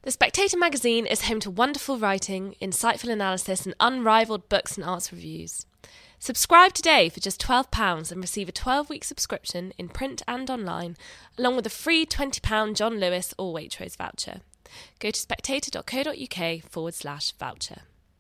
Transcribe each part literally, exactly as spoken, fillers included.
The Spectator magazine is home to wonderful writing, insightful analysis and unrivaled books and arts reviews. Subscribe today for just twelve pounds and receive a twelve-week subscription in print and online, along with a free twenty pounds John Lewis or Waitrose voucher. Go to spectator.co.uk forward slash voucher.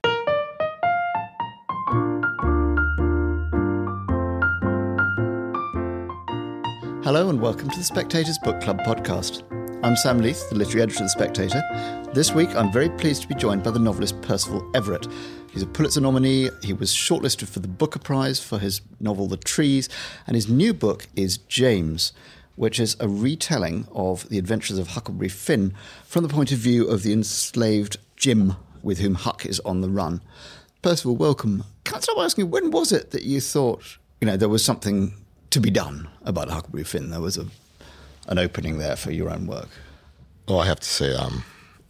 Hello and welcome to the Spectator's Book Club podcast. I'm Sam Leith, the literary editor of The Spectator. This week I'm very pleased to be joined by the novelist Percival Everett. He's a Pulitzer nominee, he was shortlisted for the Booker Prize for his novel The Trees, and his new book is James, which is a retelling of the adventures of Huckleberry Finn from the point of view of the enslaved Jim with whom Huck is on the run. Percival, welcome. Can I start by asking you, when was it that you thought, you know, there was something to be done about Huckleberry Finn? There was a an opening there for your own work. Well, I have to say, um,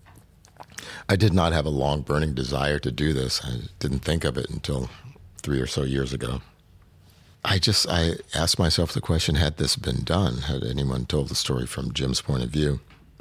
I did not have a long burning desire to do this. I didn't think of it until three or so years ago. I just, I asked myself the question, had this been done? Had anyone told the story from Jim's point of view?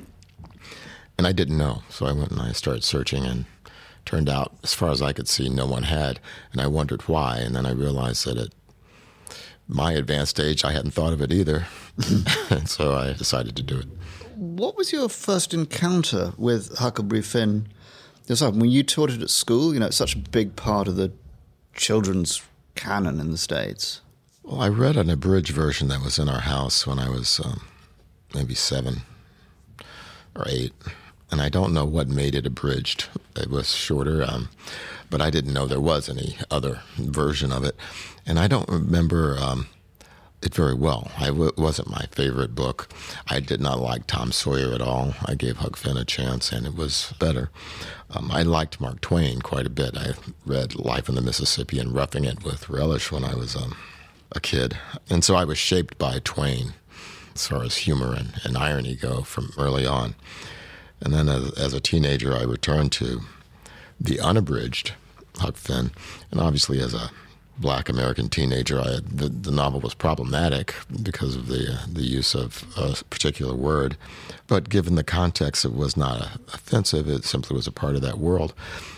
And I didn't know. So I went and I started searching, and turned out, as far as I could see, no one had. And I wondered why. And then I realized that at my advanced age, I hadn't thought of it either. And so I decided to do it. What was your first encounter with Huckleberry Finn yourself? When you taught it at school, you know, it's such a big part of the children's canon in the States. Well, I read an abridged version that was in our house when I was um, maybe seven or eight. And I don't know what made it abridged. It was shorter, um, but I didn't know there was any other version of it. And I don't remember um, it very well. I w- it wasn't my favorite book. I did not like Tom Sawyer at all. I gave Huck Finn a chance, and it was better. Um, I liked Mark Twain quite a bit. I read Life in the Mississippi and Roughing It with relish when I was um, a kid. And so I was shaped by Twain as far as humor and, and irony go from early on. And then as, as a teenager, I returned to the unabridged Huck Finn. And obviously as a black American teenager, I, the, the novel was problematic because of the, uh, the use of a particular word. But given the context, it was not uh, offensive. It simply was a part of that world.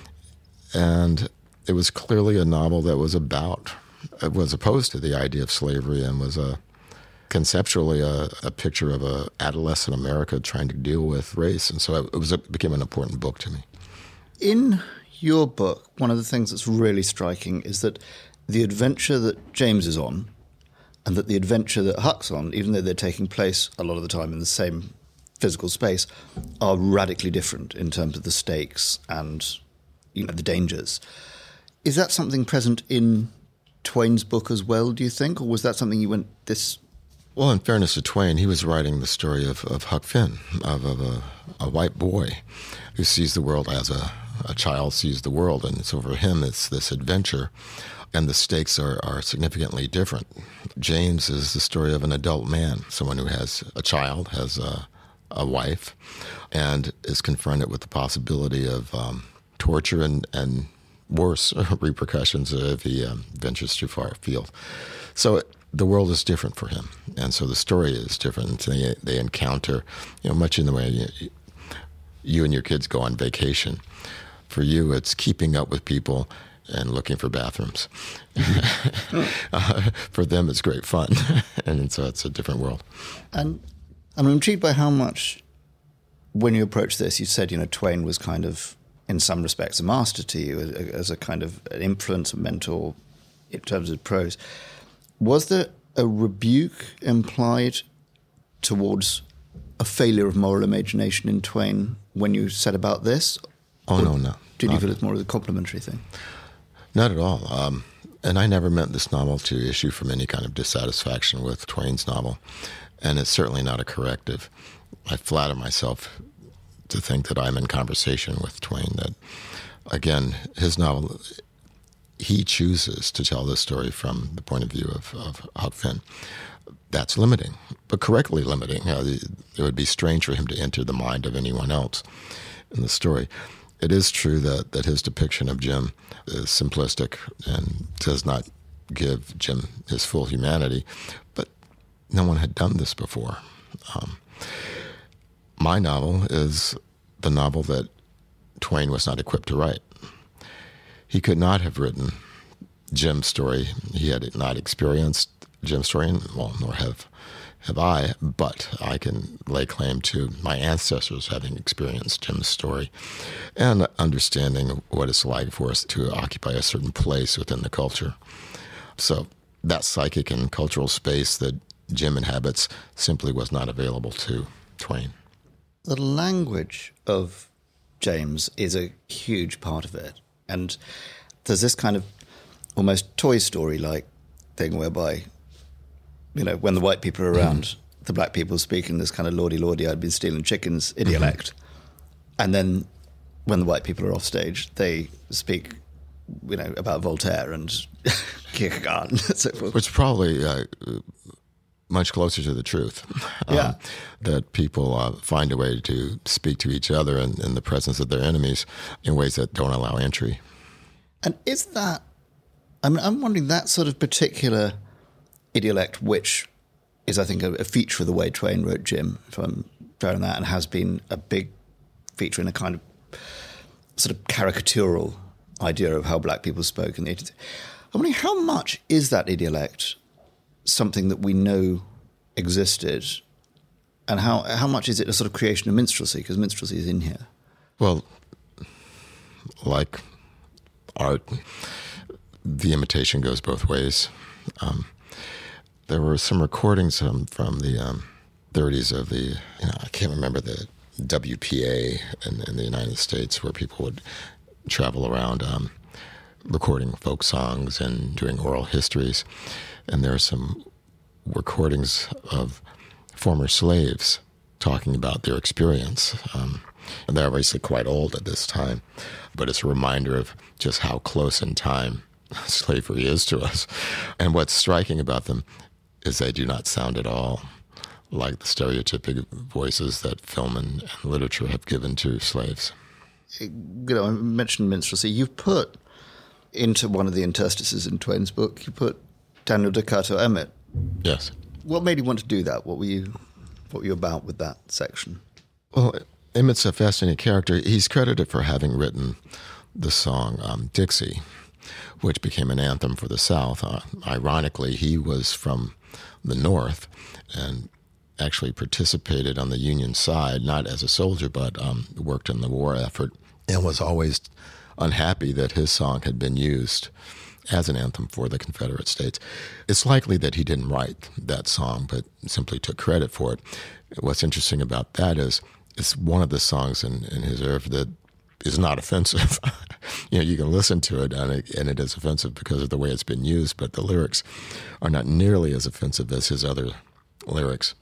And it was clearly a novel that was about, it was opposed to the idea of slavery, and was a conceptually a, a picture of a adolescent America trying to deal with race. And so it, was a, it became an important book to me. In your book, one of the things that's really striking is that the adventure that James is on and that the adventure that Huck's on, even though they're taking place a lot of the time in the same physical space, are radically different in terms of the stakes and, you know, the dangers. Is that something present in Twain's book as well, do you think? Or was that something you went, this... Well, in fairness to Twain, he was writing the story of, of Huck Finn, of, of a, a white boy who sees the world as a, a child sees the world. And so for him, it's this adventure. And the stakes are, are significantly different. James is the story of an adult man, someone who has a child, has a, a wife, and is confronted with the possibility of um, torture and, and worse repercussions if he um, ventures too far afield. So it, the world is different for him, and so the story is different. They, they encounter, you know, much in the way you, you and your kids go on vacation. For you, it's keeping up with people and looking for bathrooms. uh, for them, it's great fun, and so it's a different world. And I'm intrigued by how much, when you approach this, you said, you know, Twain was kind of, in some respects, a master to you as a kind of an influence, a mentor in terms of prose. Was there a rebuke implied towards a failure of moral imagination in Twain when you said about this? Oh, or no, no. Did you feel it's more of a complimentary thing? Not at all. Um, and I never meant this novel to issue from any kind of dissatisfaction with Twain's novel. And it's certainly not a corrective. I flatter myself to think that I'm in conversation with Twain, that, again, his novel, he chooses to tell this story from the point of view of, of Huck Finn. That's limiting, but correctly limiting. Uh, it would be strange for him to enter the mind of anyone else in the story. It is true that, that his depiction of Jim is simplistic and does not give Jim his full humanity, but no one had done this before. Um, my novel is the novel that Twain was not equipped to write. He could not have written Jim's story. He had not experienced Jim's story, and, well, nor have have I, but I can lay claim to my ancestors having experienced Jim's story and understanding what it's like for us to occupy a certain place within the culture. So that psychic and cultural space that Jim inhabits simply was not available to Twain. The language of James is a huge part of it. And there's this kind of almost Toy Story-like thing whereby, you know, when the white people are around, mm-hmm. the black people speak in this kind of lordy-lordy, I'd been stealing chickens idiolect. Mm-hmm. And then when the white people are off stage, they speak, you know, about Voltaire and Kierkegaard and so forth. Which probably uh, much closer to the truth. Um, yeah. That people uh, find a way to speak to each other in, in the presence of their enemies in ways that don't allow entry. And is that, I mean, I'm wondering that sort of particular idiolect, which is, I think, a, a feature of the way Twain wrote Jim, if I'm fair on that, and has been a big feature in a kind of sort of caricatural idea of how black people spoke in the eighteenth. I'm wondering how much is that idiolect something that we know existed, and how how much is it a sort of creation of minstrelsy, because minstrelsy is in here? Well, like art, the imitation goes both ways. Um, there were some recordings um, from the um, thirties of the, you know, I can't remember the W P A in, in the United States, where people would travel around um, recording folk songs and doing oral histories. And there are some recordings of former slaves talking about their experience. Um, and they're obviously quite old at this time, but it's a reminder of just how close in time slavery is to us. And what's striking about them is they do not sound at all like the stereotypic voices that film and, and literature have given to slaves. You know, I mentioned minstrelsy. You've put into one of the interstices in Twain's book, you put Daniel Decatur Emmett. Yes. What made you want to do that? What were you, what were you about with that section? Well, Emmett's a fascinating character. He's credited for having written the song um, Dixie, which became an anthem for the South. Uh, ironically, he was from the North and actually participated on the Union side, not as a soldier, but um, worked in the war effort, and was always unhappy that his song had been used as an anthem for the Confederate States. It's likely that he didn't write that song, but simply took credit for it. What's interesting about that is it's one of the songs in, in his oeuvre that is not offensive. You know, you can listen to it and, it and it is offensive because of the way it's been used, but the lyrics are not nearly as offensive as his other lyrics.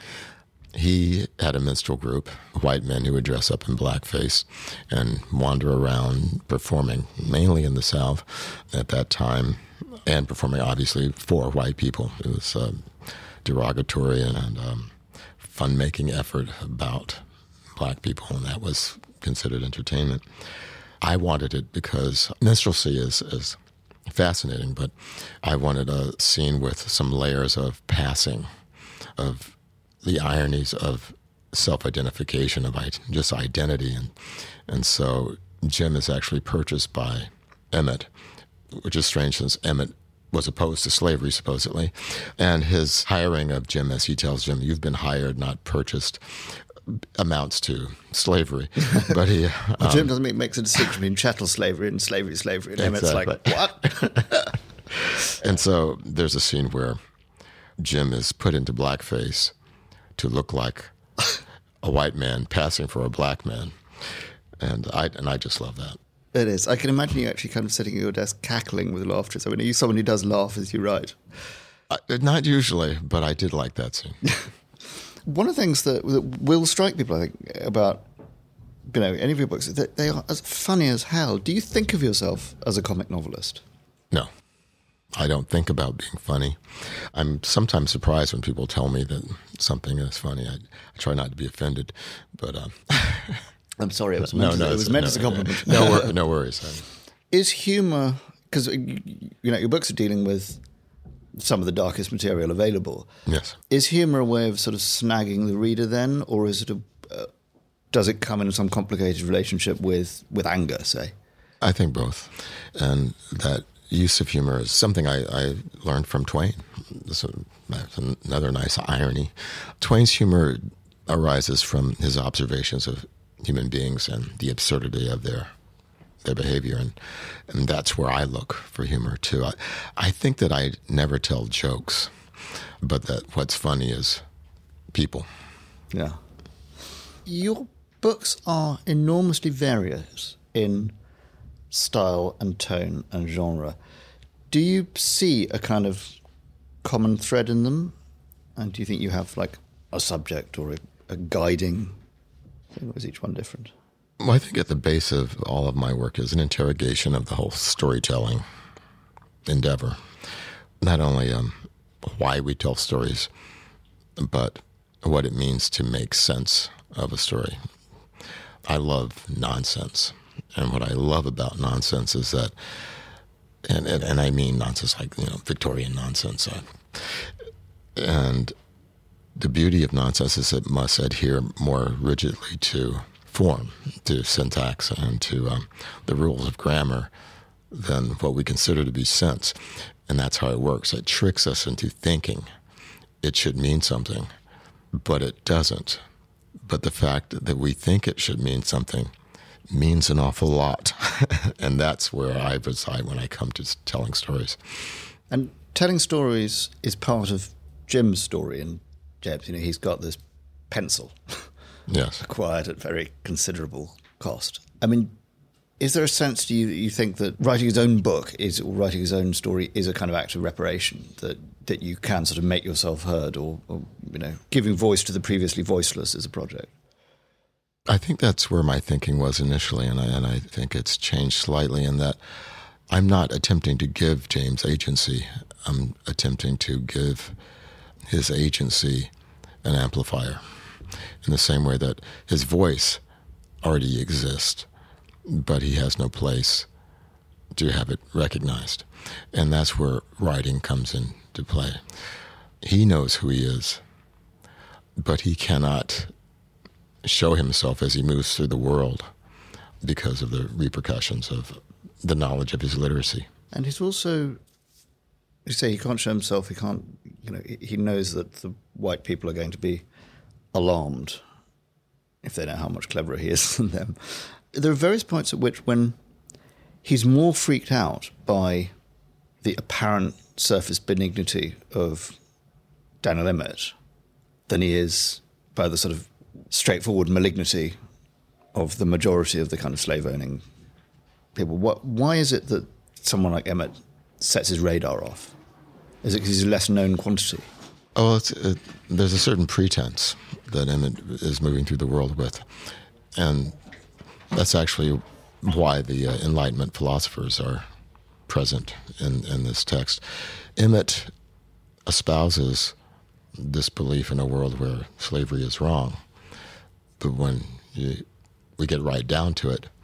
He had a minstrel group, white men who would dress up in blackface and wander around performing, mainly in the South at that time, and performing obviously for white people. It was a derogatory and, and um, fun-making effort about black people, and that was considered entertainment. I wanted it because minstrelsy is, is fascinating, but I wanted a scene with some layers of passing, of the ironies of self-identification, of just identity. And and so Jim is actually purchased by Emmett, which is strange since Emmett was opposed to slavery, supposedly. And his hiring of Jim, as he tells Jim, you've been hired, not purchased, amounts to slavery. But he... well, Jim um, doesn't make makes a distinction between chattel slavery and slavery slavery. And exactly. Emmett's like, what? And so there's a scene where Jim is put into blackface to look like a white man passing for a black man. And I and I just love that. It is. I can imagine you actually kind of sitting at your desk cackling with laughter. So, I mean, are you someone who does laugh as you write? Uh, not usually, but I did like that scene. One of the things that, that will strike people, I think, about, you know, any of your books, is that they are as funny as hell. Do you think of yourself as a comic novelist? No. I don't think about being funny. I'm sometimes surprised when people tell me that something is funny. I, I try not to be offended, but... Um, I'm sorry, it was meant, no, no, to, it was meant no, as a compliment. No, no, no worries. Is humour... Because, you know, your books are dealing with some of the darkest material available. Yes. Is humour a way of sort of snagging the reader then, or is it a, uh, does it come in some complicated relationship with, with anger, say? I think both. And that use of humor is something I, I learned from Twain. This is another nice irony. Twain's humor arises from his observations of human beings and the absurdity of their their behavior, and and that's where I look for humor too. I, I think that I never tell jokes, but that what's funny is people. Yeah. Your books are enormously various in style and tone and genre. Do you see a kind of common thread in them? And do you think you have like a subject or a, a guiding thing, or is each one different? Well, I think at the base of all of my work is an interrogation of the whole storytelling endeavor. Not only um, why we tell stories, but what it means to make sense of a story. I love nonsense. And what I love about nonsense is that, and, and, and I mean nonsense like, you know, Victorian nonsense. Uh, and the beauty of nonsense is it must adhere more rigidly to form, to syntax, and to um, the rules of grammar than what we consider to be sense. And that's how it works. It tricks us into thinking it should mean something, but it doesn't. But the fact that we think it should mean something means an awful lot. And that's where I reside when I come to telling stories. And telling stories is part of Jim's story. And James, you know, he's got this pencil. Yes. Acquired at very considerable cost. I mean, is there a sense, do you, you think that writing his own book is, or writing his own story is a kind of act of reparation, that, that you can sort of make yourself heard, or, or, you know, giving voice to the previously voiceless is a project? I think that's where my thinking was initially, and I, and I think it's changed slightly in that I'm not attempting to give James agency. I'm attempting to give his agency an amplifier, in the same way that his voice already exists, but he has no place to have it recognized. And that's where writing comes into play. He knows who he is, but he cannot show himself as he moves through the world because of the repercussions of the knowledge of his literacy. And he's also, you say he can't show himself, he can't, you know, he knows that the white people are going to be alarmed if they know how much cleverer he is than them. There are various points at which when he's more freaked out by the apparent surface benignity of Daniel Emmett than he is by the sort of straightforward malignity of the majority of the kind of slave-owning people. What, why is it that someone like Emmett sets his radar off? Is it because he's a less-known quantity? Oh, it's, it, there's a certain pretense that Emmett is moving through the world with. And that's actually why the uh, Enlightenment philosophers are present in, in this text. Emmett espouses this belief in a world where slavery is wrong. But when you, we get right down to it,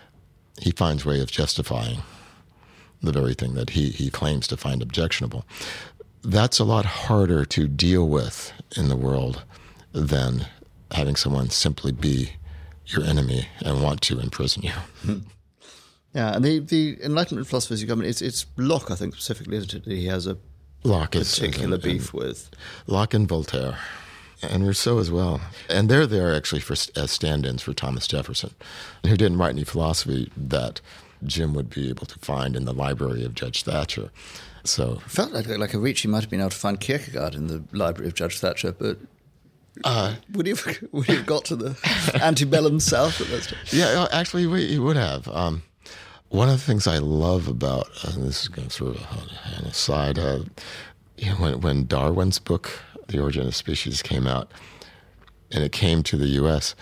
he finds a way of justifying the very thing that he, he claims to find objectionable. That's a lot harder to deal with in the world than having someone simply be your enemy and want to imprison you. Yeah, and the, the Enlightenment philosophers you come in, it's, it's Locke, I think, specifically, isn't it? He has a Locke is, particular and, beef and, with. Locke and Voltaire, and Rousseau as well. And they're there actually for as stand-ins for Thomas Jefferson, who didn't write any philosophy that Jim would be able to find in the library of Judge Thatcher. So felt like like a reach. He might have been able to find Kierkegaard in the library of Judge Thatcher, but uh, would he have, would he have got to the antebellum South at that stage? Yeah, actually, we, he would have. Um, one of the things I love about uh, this is going to sort of an aside. Uh, you know, when when Darwin's book, The Origin of Species, came out, and it came to the U S,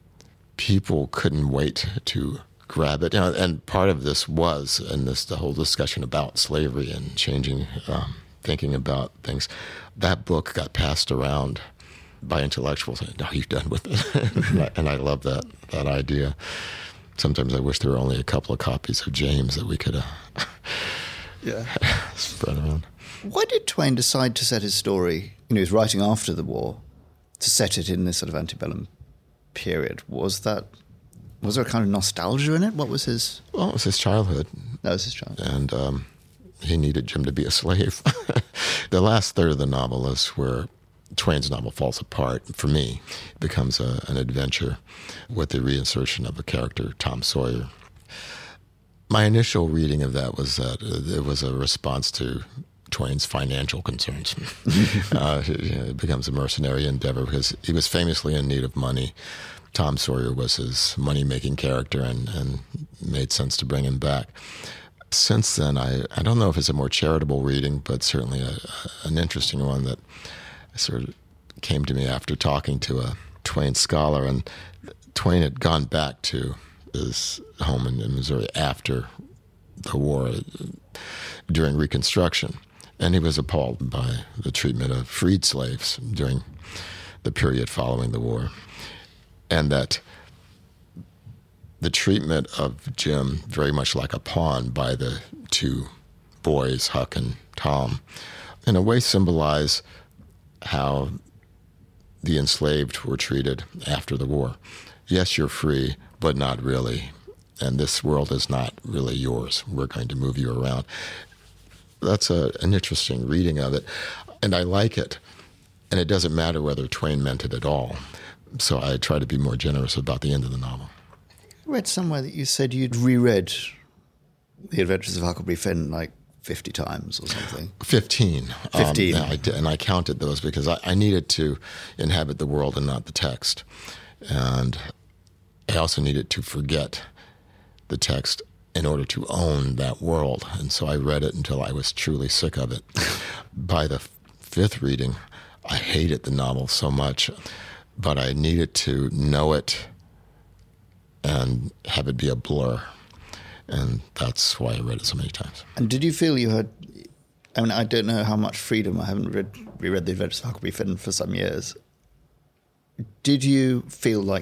people couldn't wait to grab it. You know, and part of this was, and this the whole discussion about slavery and changing um, thinking about things. That book got passed around by intellectuals. Now you're done with it, and, I, and I love that that idea. Sometimes I wish there were only a couple of copies of James that we could uh, yeah spread around. Why did Twain decide to set his story? You know, he was writing after the war, to set it in this sort of antebellum period. Was that, was there a kind of nostalgia in it? What was his... Well, it was his childhood. That was his childhood. And um, he needed Jim to be a slave. The last third of the novel is where Twain's novel falls apart. For me, it becomes a, an adventure with the reinsertion of a character, Tom Sawyer. My initial reading of that was that it was a response to Twain's financial concerns. uh, it becomes a mercenary endeavor because he was famously in need of money. Tom Sawyer was his money-making character, and, and made sense to bring him back. Since then, I, I don't know if it's a more charitable reading, but certainly a, a, an interesting one that sort of came to me after talking to a Twain scholar. And Twain had gone back to his home in, in Missouri after the war, during Reconstruction. And he was appalled by the treatment of freed slaves during the period following the war. And that the treatment of Jim, very much like a pawn by the two boys, Huck and Tom, in a way symbolize how the enslaved were treated after the war. Yes, you're free, but not really. And this world is not really yours. We're going to move you around. That's a, an interesting reading of it, and I like it. And it doesn't matter whether Twain meant it at all. So I try to be more generous about the end of the novel. I read somewhere that you said you'd reread The Adventures of Huckleberry Finn like fifty times or something. Fifteen. Fifteen. Um, and, I did, and I counted those because I, I needed to inhabit the world and not the text. And I also needed to forget the text in order to own that world. And so I read it until I was truly sick of it. By the fifth reading, I hated the novel so much, but I needed to know it and have it be a blur. And that's why I read it so many times. And did you feel you had, I mean, I don't know how much freedom, I haven't read, reread The Adventures of Huckleberry Finn for some years. Did you feel like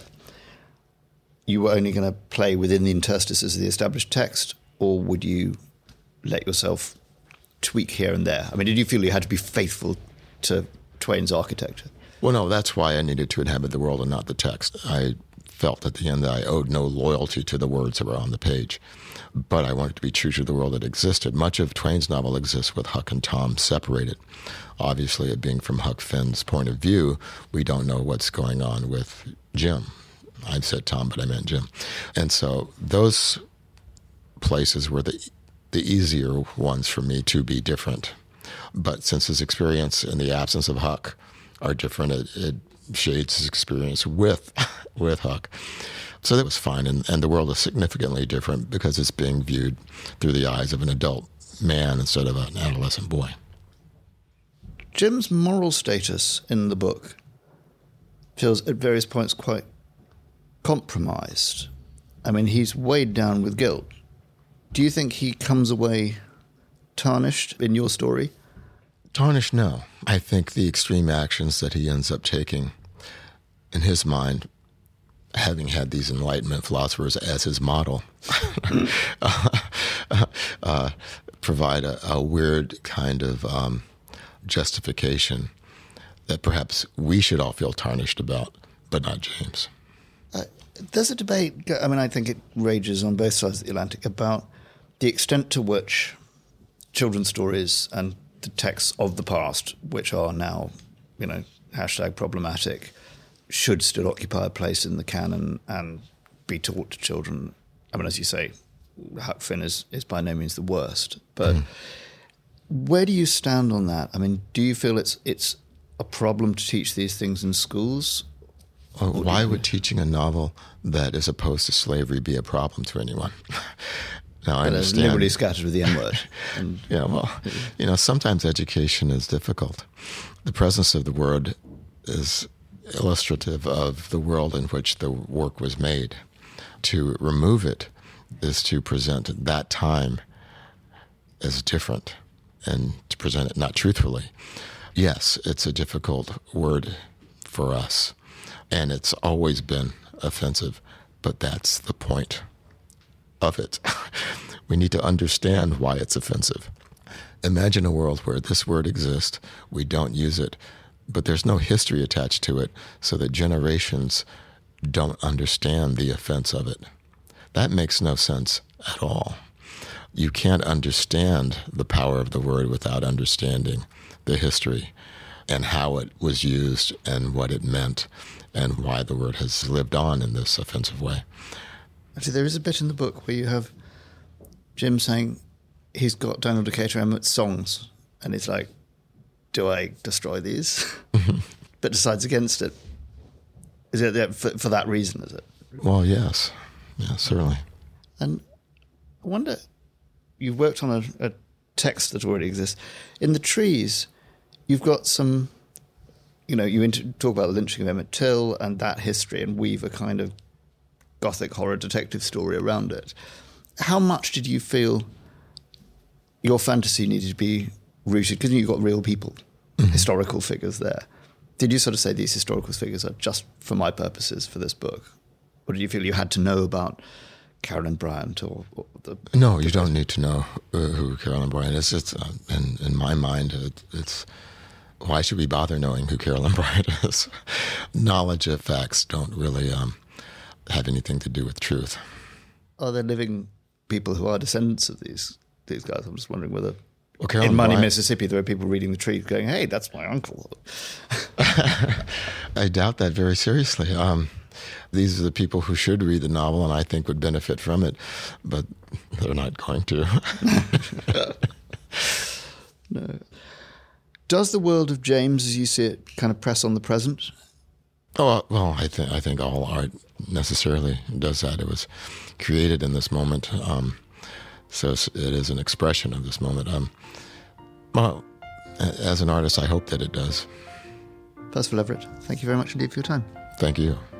you were only going to play within the interstices of the established text, or would you let yourself tweak here and there? I mean, did you feel you had to be faithful to Twain's architecture? Well, no, that's why I needed to inhabit the world and not the text. I felt at the end that I owed no loyalty to the words that were on the page, but I wanted to be true to the world that existed. Much of Twain's novel exists with Huck and Tom separated. Obviously, it being from Huck Finn's point of view, we don't know what's going on with Jim. I said Tom, but I meant Jim. And so those places were the the easier ones for me to be different. But since his experience in the absence of Huck are different, it, it shades his experience with with Huck. So that was fine. And, and the world is significantly different because it's being viewed through the eyes of an adult man instead of an adolescent boy. Jim's moral status in the book feels at various points quite compromised. I mean, he's weighed down with guilt. Do you think he comes away tarnished in your story? Tarnished, no. I think the extreme actions that he ends up taking, in his mind, having had these Enlightenment philosophers as his model, uh, uh, provide a, a weird kind of um, justification that perhaps we should all feel tarnished about, but not James. Uh, there's a debate, I mean, I think it rages on both sides of the Atlantic, about the extent to which children's stories and the texts of the past, which are now, you know, hashtag problematic, should still occupy a place in the canon and be taught to children. I mean, as you say, Huck Finn is, is by no means the worst. But mm. where do you stand on that? I mean, do you feel it's it's a problem to teach these things in schools? Well, why would teaching a novel that is opposed to slavery be a problem to anyone? Now, I understand. Liberally scattered with the N-word. And, yeah, well, you know, sometimes education is difficult. The presence of the word is illustrative of the world in which the work was made. To remove it is to present that time as different and to present it not truthfully. Yes, it's a difficult word for us, and it's always been offensive, but that's the point of it. We need to understand why it's offensive. Imagine a world where this word exists, we don't use it, but there's no history attached to it, so that generations don't understand the offense of it. That makes no sense at all. You can't understand the power of the word without understanding the history and how it was used and what it meant and why the word has lived on in this offensive way. Actually, there is a bit in the book where you have Jim saying he's got Daniel Decatur Emmett's songs, and he's like, do I destroy these? But decides against it. Is it for, for that reason, is it? Well, yes. Yeah, certainly. And I wonder, you've worked on a, a text that already exists. In The Trees, you've got some, you know, you inter- talk about the lynching of Emmett Till and that history and weave a kind of gothic horror detective story around it. How much did you feel your fantasy needed to be rooted, because you've got real people, mm-hmm. historical figures there. Did you sort of say these historical figures are just for my purposes for this book? Or did you feel you had to know about Carolyn Bryant or, or the... No, you don't need to know uh, who Carolyn Bryant is. It's, uh, in, in my mind, it, it's... Why should we bother knowing who Carolyn Bryant is? Knowledge of facts don't really um, have anything to do with truth. Are there living people who are descendants of these these guys? I'm just wondering whether... Well, Carolyn in Money, Bryant, Mississippi, there are people reading The Tree going, hey, that's my uncle. I doubt that very seriously. Um, these are the people who should read the novel and I think would benefit from it, but they're not going to. No. Does the world of James, as you see it, kind of press on the present? Oh, well, I, th- I think all art necessarily does that. It was created in this moment, um, so it is an expression of this moment. Um, well, as an artist, I hope that it does. Percival Everett, thank you very much indeed for your time. Thank you.